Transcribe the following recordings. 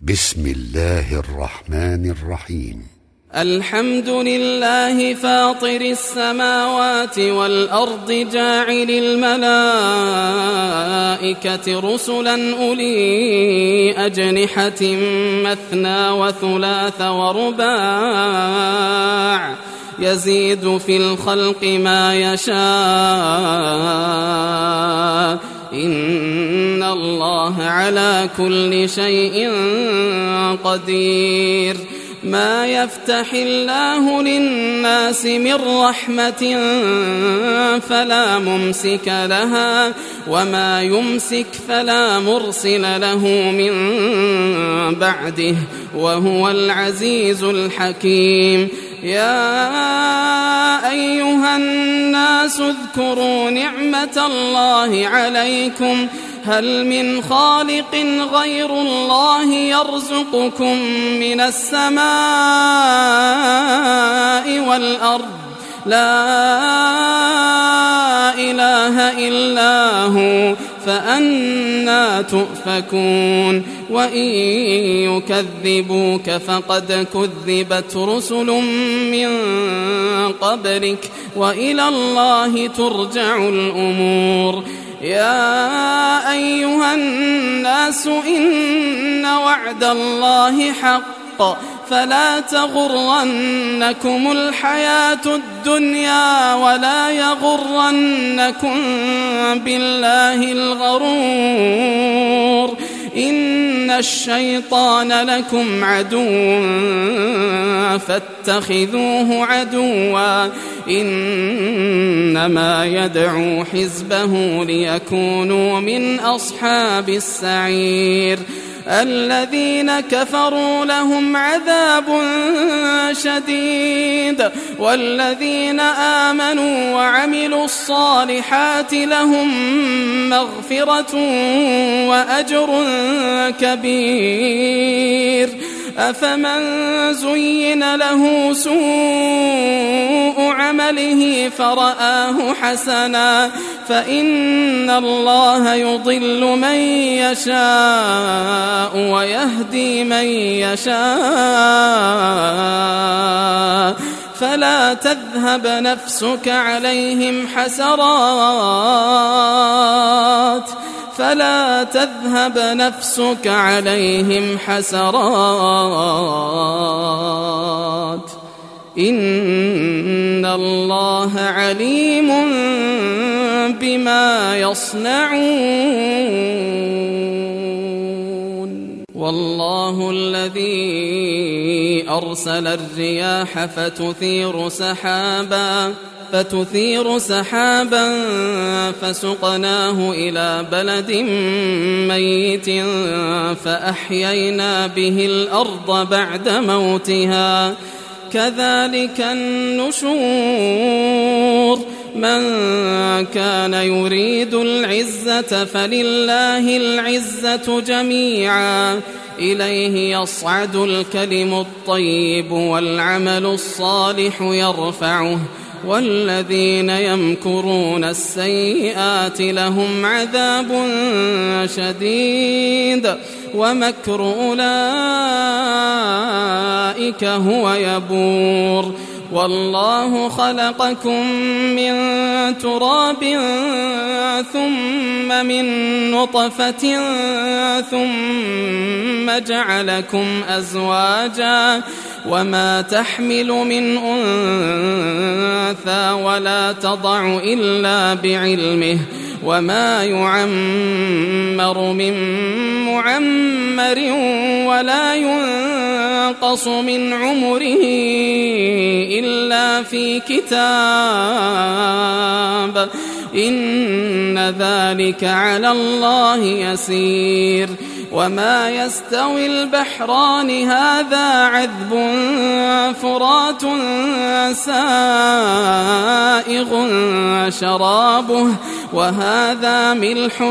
بسم الله الرحمن الرحيم. الحمد لله فاطر السماوات والأرض جاعل الملائكة رسلا أولي أجنحة مثنى وثلاث ورباع يزيد في الخلق ما يشاء إن الله على كل شيء قدير. ما يفتح الله للناس من رحمة فلا ممسك لها وما يمسك فلا مرسل له من بعده وهو العزيز الحكيم. يا أيها الناس اذكروا نعمة الله عليكم هل من خالق غير الله يرزقكم من السماء والأرض لا إله إلا هو فأنى تؤفكون. وإن يكذبوك فقد كذبت رسل من قبلك وإلى الله ترجع الأمور. يا أيها الناس إن وعد الله حق فلا تغرنكم الحياة الدنيا ولا يغرنكم بالله الغرور. إن الشيطان لكم عدو فاتخذوه عدوا إنما يدعو حزبه ليكونوا من أصحاب السعير. الذين كفروا لهم عذاب شديد والذين آمنوا وعملوا الصالحات لهم مغفرة وأجر كبير. أفمن زين له سوء عمله فرآه حسنا فإن الله يضل من يشاء ويهدي من يشاء فلا تذهب نفسك عليهم حسرات إن الله عليم بما يصنعون. والله الذي أرسل الرياح فتثير سحابا فسقناه إلى بلد ميت فأحيينا به الأرض بعد موتها كذلك النشور. من كان يريد العزة فلله العزة جميعا إليه يصعد الكلم الطيب والعمل الصالح يرفعه والذين يمكرون السيئات لهم عذاب شديد ومكر أولئك هو يبور. والله خلقكم من تراب ثم من نطفة ثم جعلكم أزواجا وما تحمل من أنثى ولا تضع إلا بعلمه وما يعمر من معمر ولا ينقص من عمره إلا في كتاب إن ذلك على الله يسير. وما يستوي البحران هذا عذب فرات سائغ شرابه وهذا ملح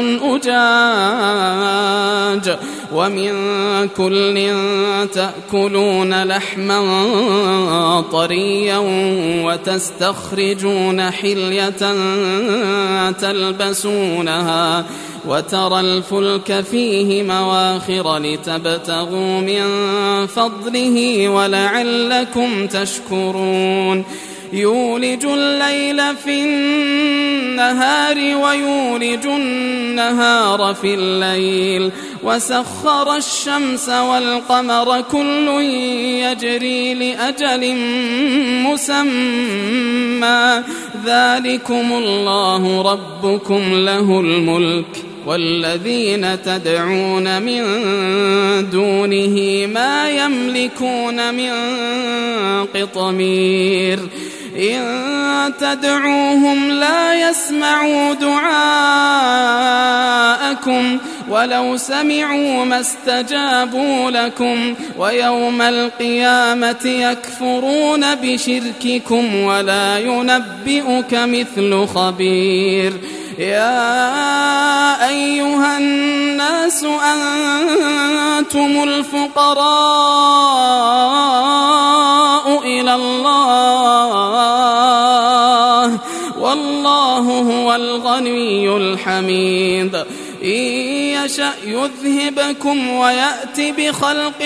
أجاج ومن كل تأكلون لحما طريا وتستخرجون حلية تلبسونها وترى الفلك فيه مواخر لتبتغوا من فضله ولعلكم تشكرون يولج الليل في النهار ويولج النهار في الليل وسخر الشمس والقمر كل يجري لأجل مسمى ذلكم الله ربكم له الملك والذين تدعون من دونه ما يملكون من قطمير إن تدعوهم لا يسمعوا دعاءكم ولو سمعوا ما استجابوا لكم ويوم القيامة يكفرون بشرككم ولا ينبئك مثل خبير يا أيها الناس أنتم الفقراء إلى الله والله هو الغني الحميد إن يشأ يذهبكم ويأتي بخلق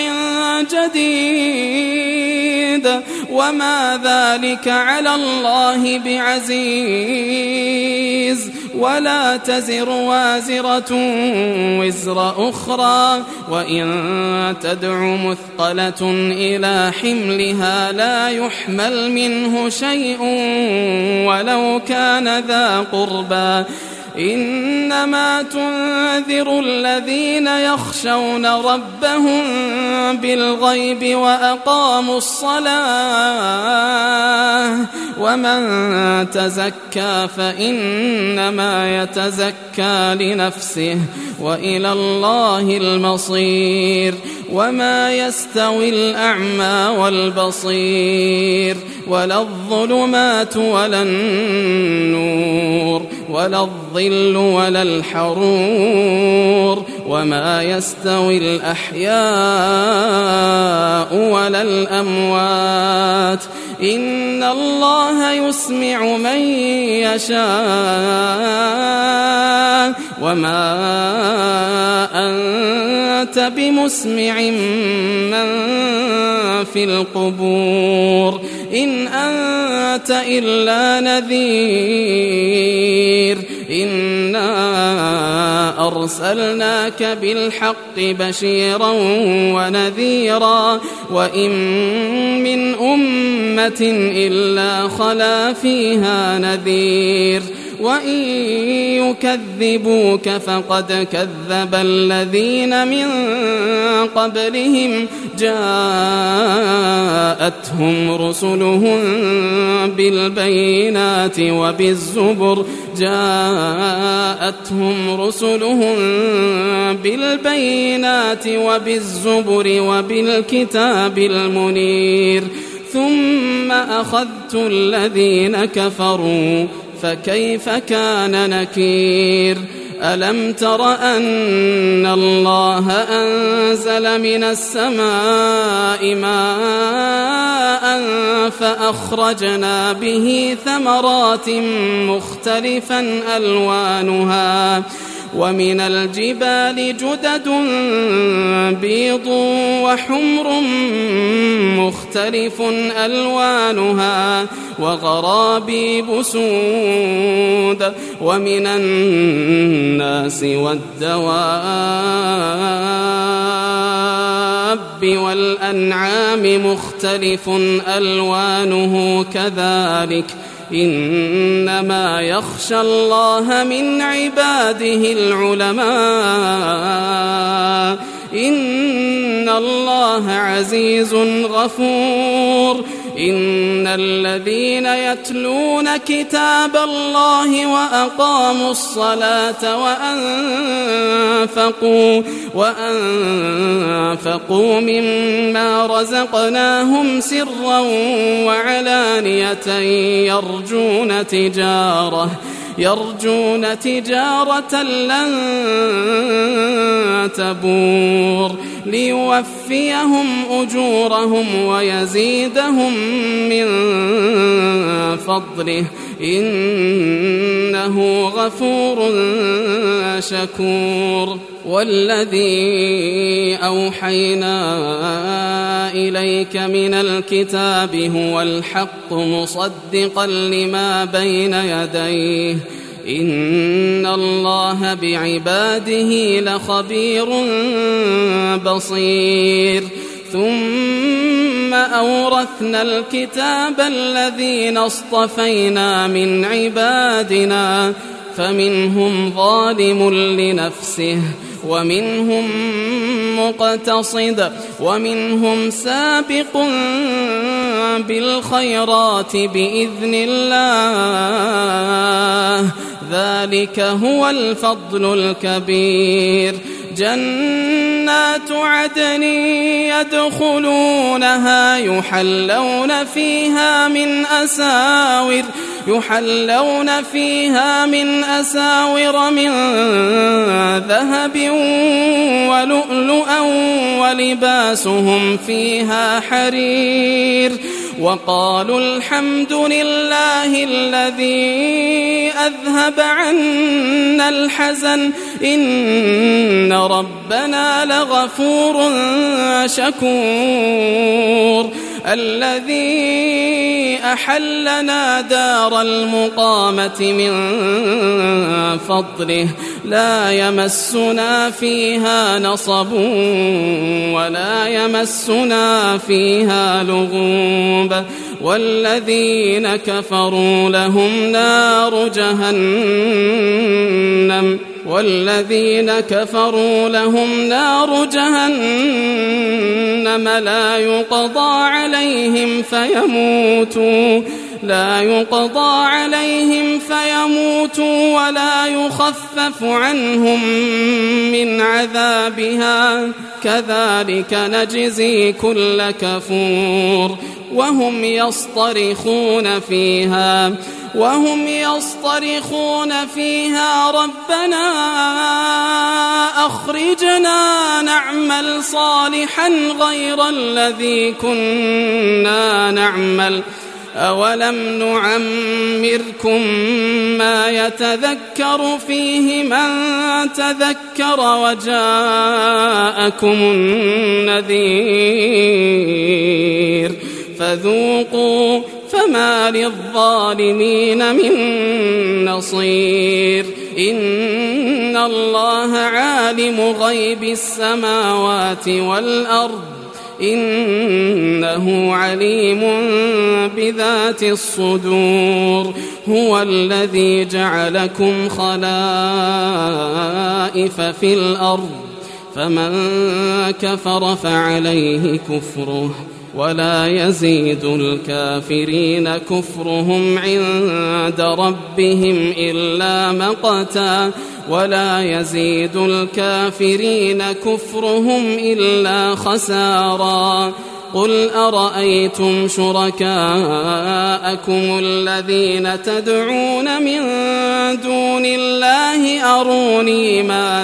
جديد وما ذلك على الله بعزيز ولا تزر وازرة وزر أخرى وإن تدع مثقلة إلى حملها لا يحمل منه شيء ولو كان ذا قربى إنما تنذر الذين يخشون ربهم بالغيب وأقاموا الصلاة ومن تزكى فإنما يتزكى لنفسه وإلى الله المصير وما يستوي الأعمى والبصير ولا الظلمات ولا النور ولا الظل ولا الحرور وما يستوي الأحياء ولا الأموات إن الله يسمع من يشاء وما أنت بمسمع من في القبور إن أنت إلا نذير إنا أرسلناك بالحق بشيرا ونذيرا وإن من أمة إلا خلا فيها نذير وإن يكذبوك فقد كذب الذين من قبلهم جاءتهم رسلهم بالبينات وبالزبر وبالكتاب المنير ثم أخذت الذين كفروا فكيف كان نكير ألم تر أن الله أنزل من السماء ماء فأخرجنا به ثمرات مختلفا ألوانها ومن الجبال جدد بيض وحمر مختلف ألوانها وغرابيب سود ومن الناس والدواب والأنعام مختلف ألوانه كذلك إنما يخشى الله من عباده العلماء إن الله عزيز غفور إن الذين يتلون كتاب الله وأقاموا الصلاة وأنفقوا مما رزقناهم سرا وعلانية يرجون تجارة لن تبور ليوفيهم أجورهم ويزيدهم من فضله إنه غفور شكور. والذي أوحينا إليك من الكتاب هو الحق مصدقا لما بين يديه إن الله بعباده لخبير بصير. ثم أورثنا الكتاب الذين اصطفينا من عبادنا فمنهم ظالم لنفسه ومنهم مقتصد ومنهم سابق بالخيرات بإذن الله ذلك هو الفضل الكبير. جنات عدن يدخلونها يحلون فيها من أساور من ذهب ولؤلؤا ولباسهم فيها حرير. وقالوا الحمد لله الذي أذهب عنا الحزن إن ربنا لغفور شكور. الذي أحلنا دار المقامة من فضله لا يمسنا فيها نصب ولا يمسنا فيها لغوب. والذين كفروا لهم نار جهنم لا يقضى عليهم فيموتوا ولا يخفف عنهم من عذابها كذلك نجزي كل كفور. وهم يصطرخون فيها ربنا أخرجنا نعمل صالحا غير الذي كنا نعمل أولم نعمركم ما يتذكر فيه من تذكر وجاءكم النذير فذوقوا فما للظالمين من نصير. إن الله عالم غيب السماوات والأرض إنه عليم بذات الصدور. هو الذي جعلكم خلائف في الأرض فمن كفر فعليه كفره ولا يزيد الكافرين كفرهم عند ربهم إلا مقتا ولا يزيد الكافرين كفرهم إلا خسارا. قل أرأيتم شركاءكم الذين تدعون من دون الله أروني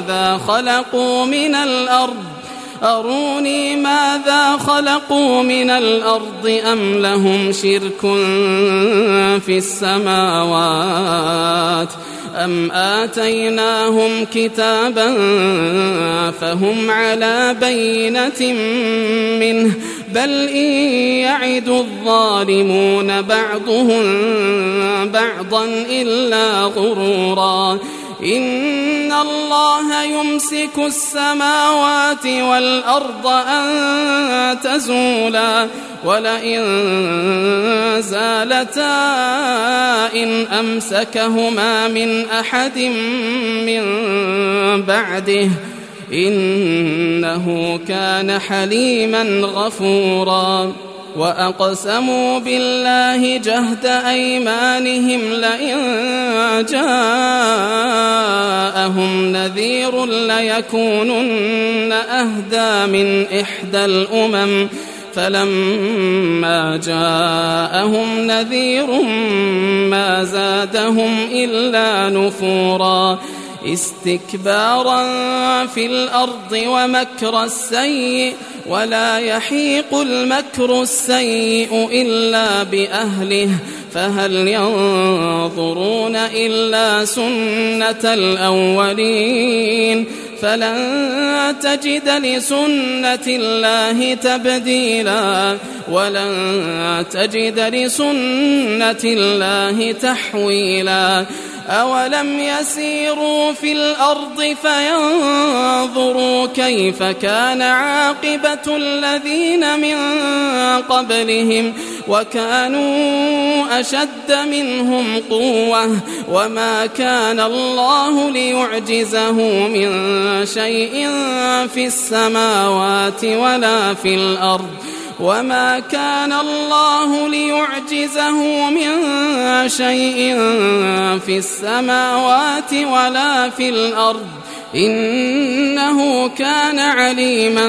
ماذا خلقوا من الأرض أم لهم شرك في السماوات أم آتيناهم كتابا فهم على بينة منه بل إن يعد الظالمون بعضهم بعضا إلا غرورا. إن الله يمسك السماوات والأرض أن تزولا ولئن زالتا إن أمسكهما من أحد من بعده إنه كان حليما غفورا. وأقسموا بالله جهد أيمانهم لئن جاءهم نذير ليكونن أهدى من إحدى الأمم فلما جاءهم نذير ما زادهم إلا نفورا استكبارا في الأرض ومكر السيء ولا يحيق المكر السيء إلا بأهله فهل ينظرون إلا سنة الأولين فلن تجد لسنة الله تبديلا ولن تجد لسنة الله تحويلا أولم يسيروا في الأرض فينظروا كيف كان عاقبة الذين من قبلهم وكانوا أشد منهم قوة وما كان الله ليعجزه من شيء في السماوات ولا في الأرض وما كان الله ليعجزه من شيء في السماوات ولا في الأرض إنه كان عليما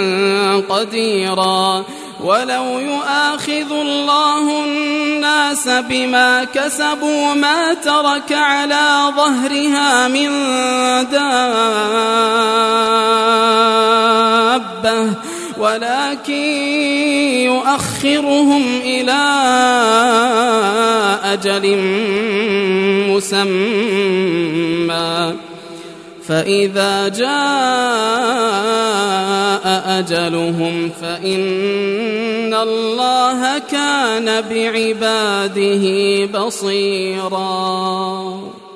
قديرا ولو يؤاخذ الله الناس بما كسبوا ما ترك على ظهرها من دابة ولكن يؤخرهم إلى أجل مسمى فإذا جاء أجلهم فإن الله كان بعباده بصيرا.